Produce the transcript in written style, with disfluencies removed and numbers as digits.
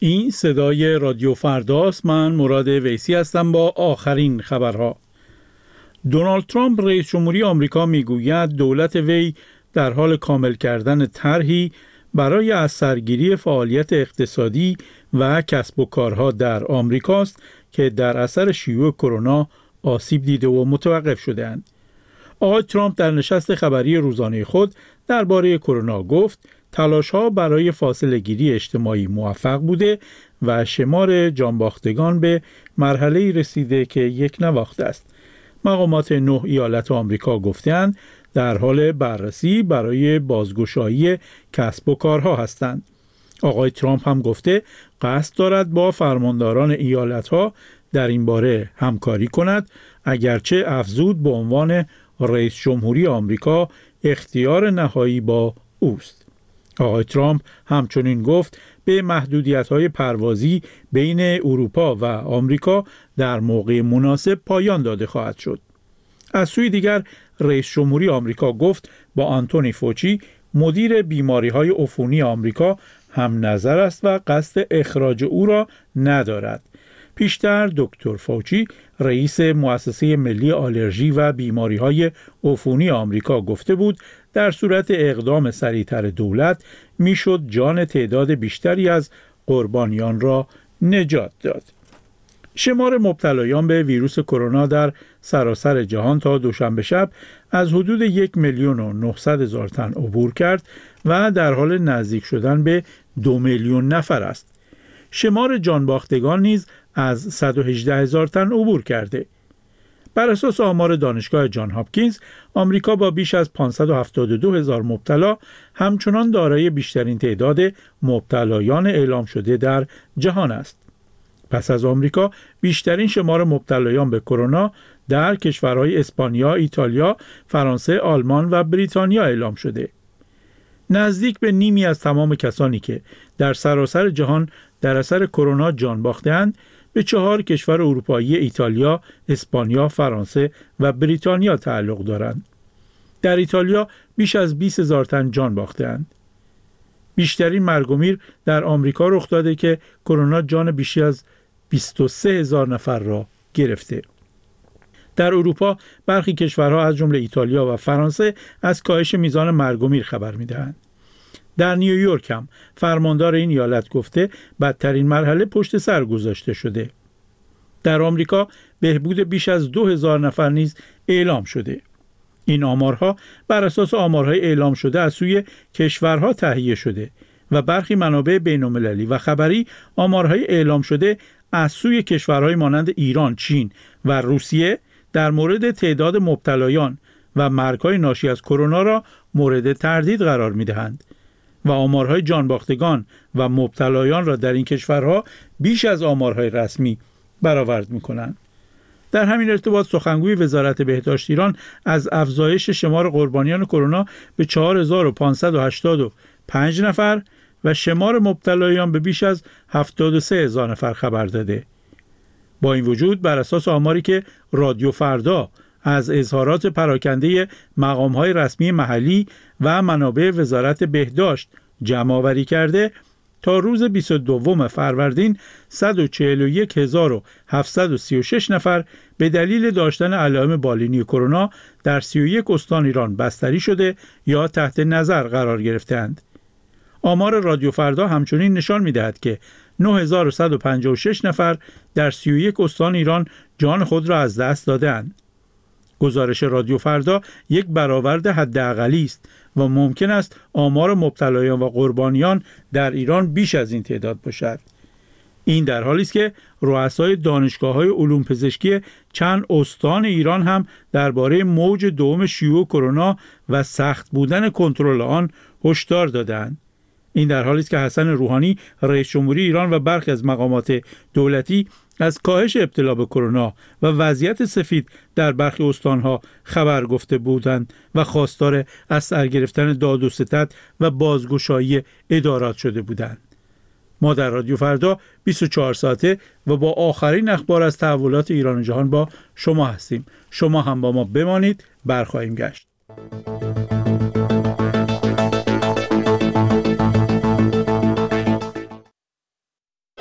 این صدای رادیو فرداست. من مراد ویسی هستم با آخرین خبرها. دونالد ترامپ رئیس جمهوری آمریکا میگوید دولت وی در حال کامل کردن طرحی برای از سرگیری فعالیت اقتصادی و کسب و کارها در آمریکاست که در اثر شیوع کرونا آسیب دیده و متوقف شده‌اند. آقای ترامپ در نشست خبری روزانه خود درباره کرونا گفت تلاش‌ها برای فاصله‌گیری اجتماعی موفق بوده و شمار جانباختگان به مرحله‌ای رسیده که یک نواخته است. مقامات 9 ایالت آمریکا گفتند در حال بررسی برای بازگشایی کسب و کارها هستند. آقای ترامپ هم گفته قصد دارد با فرمانداران ایالت‌ها در این باره همکاری کند، اگرچه افزود به عنوان رئیس جمهوری آمریکا اختیار نهایی با اوست. آقای ترامپ همچنین گفت به محدودیت‌های پروازی بین اروپا و آمریکا در موقع مناسب پایان داده خواهد شد. از سوی دیگر رئیس جمهوری آمریکا گفت با آنتونی فوچی مدیر بیماری‌های عفونی آمریکا هم نظر است و قصد اخراج او را ندارد. پیشتر دکتر فوچی رئیس مؤسسه ملی آلرژی و بیماری‌های عفونی آمریکا گفته بود در صورت اقدام سریعتر دولت میشد جان تعداد بیشتری از قربانیان را نجات داد. شمار مبتلایان به ویروس کرونا در سراسر جهان تا دوشنبه شب از حدود 1,900,000 تن عبور کرد و در حال نزدیک شدن به 2 میلیون نفر است. شمار جانباختگان نیز از 118,000 تن عبور کرده. بر اساس آمار دانشگاه جان هاپکینز، آمریکا با بیش از 572,000 مبتلا همچنان دارای بیشترین تعداد مبتلایان اعلام شده در جهان است. پس از آمریکا، بیشترین شمار مبتلایان به کرونا در کشورهای اسپانیا، ایتالیا، فرانسه، آلمان و بریتانیا اعلام شده. نزدیک به نیمی از تمام کسانی که در سراسر جهان در اثر کرونا جان باختند به 4 کشور اروپایی ایتالیا، اسپانیا، فرانسه و بریتانیا تعلق دارند. در ایتالیا بیش از 20,000 تن جان باختند. بیشترین مرگ و میر در آمریکا رخ داده که کرونا جان بیشتر از 23,000 نفر را گرفته. در اروپا برخی کشورها از جمله ایتالیا و فرانسه از کاهش میزان مرگ و میر خبر می‌دهند. در نیویورک هم فرماندار این ایالت گفته بدترین مرحله پشت سر گذاشته شده. در آمریکا بهبود بیش از 2,000 نفر نیز اعلام شده. این آمارها بر اساس آمارهای اعلام شده از سوی کشورها تهیه شده و برخی منابع بین‌المللی و خبری آمارهای اعلام شده از سوی کشورهای مانند ایران، چین و روسیه در مورد تعداد مبتلایان و مرگ‌های ناشی از کرونا را مورد تردید قرار می‌دهند و آمارهای جانباختگان و مبتلایان را در این کشورها بیش از آمارهای رسمی برآورد می‌کنند. در همین ارتباط سخنگوی وزارت بهداشت ایران از افزایش شمار قربانیان کرونا به 4,585 نفر و شمار مبتلایان به بیش از 73,000 نفر خبر داده. با این وجود بر اساس آماری که رادیو فردا از اظهارات پراکنده مقام‌های رسمی محلی و منابع وزارت بهداشت جمع‌آوری کرده، تا روز 22 فروردین 141,736 نفر به دلیل داشتن علائم بالینی کرونا در 31 استان ایران بستری شده یا تحت نظر قرار گرفتند. آمار رادیو فردا همچنین نشان می‌دهد که 9,156 نفر در 31 استان ایران جان خود را از دست دادند. گزارش رادیو فردا یک برآورد حداقلی است و ممکن است آمار مبتلایان و قربانیان در ایران بیش از این تعداد باشد. این در حالی است که رؤسای دانشگاه‌های علوم پزشکی چند استان ایران هم درباره موج دوم شیوع کرونا و سخت بودن کنترل آن هشدار دادند. این در حالی است که حسن روحانی رئیس جمهوری ایران و برخی از مقامات دولتی از کاهش ابتلا به کرونا و وضعیت سفید در برخی استانها خبر گفته بودند و خواستار از سر گرفتن داد و ستد و بازگشایی ادارات شده بودند. ما در رادیو فردا 24 ساعته و با آخرین اخبار از تحولات ایران و جهان با شما هستیم. شما هم با ما بمانید، برخواهیم گشت.